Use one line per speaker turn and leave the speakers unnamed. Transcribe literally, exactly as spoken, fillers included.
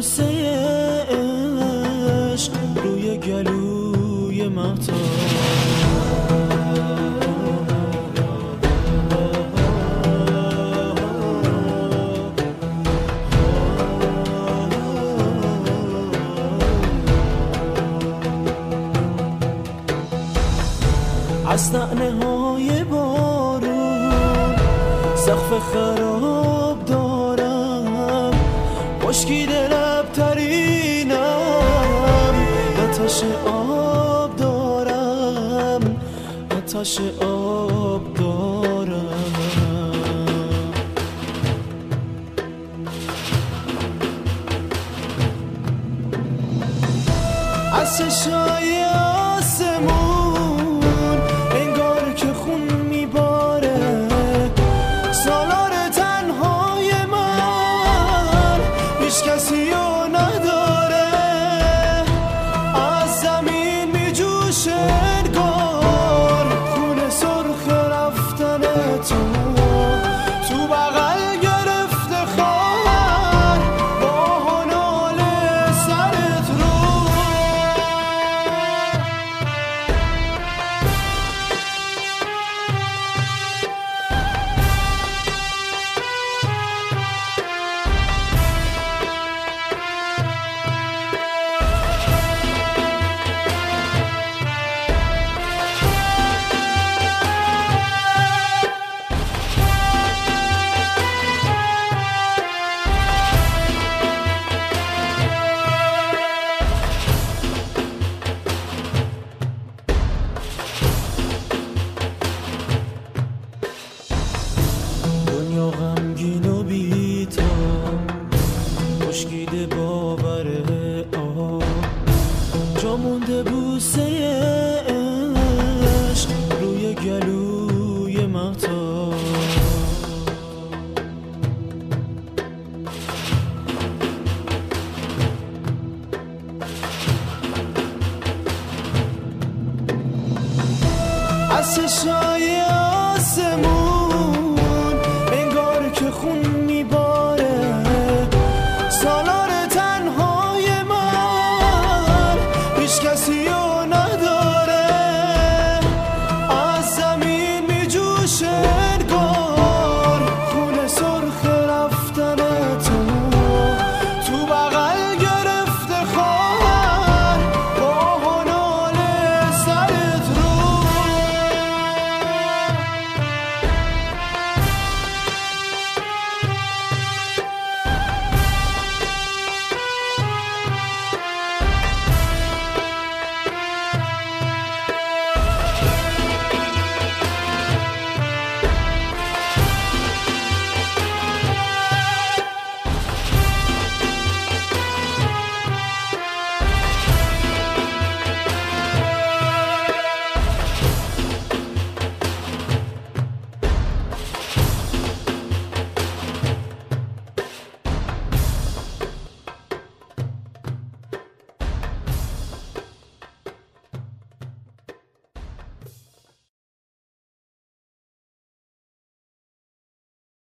بوسه عشق روی گلوی مهتاب. از نعنه های بارون سقف خراب دارم، خشکیده لبترینم، آتش آب دارم، آتش آب دارم. از چشای آسمون انگار که خون میباره، سالار تنهای من هیچ کسی رو نداره. از زمین میجوشه انگار خون سرخ رفتن تو، تو بغل گرفته خواهر با هنال سرت رو. دنیا غمگین و بی‌تاب، خشکیده باوره آب، جا مونده بوسه عشق روی گلوی مهتاب. از چشای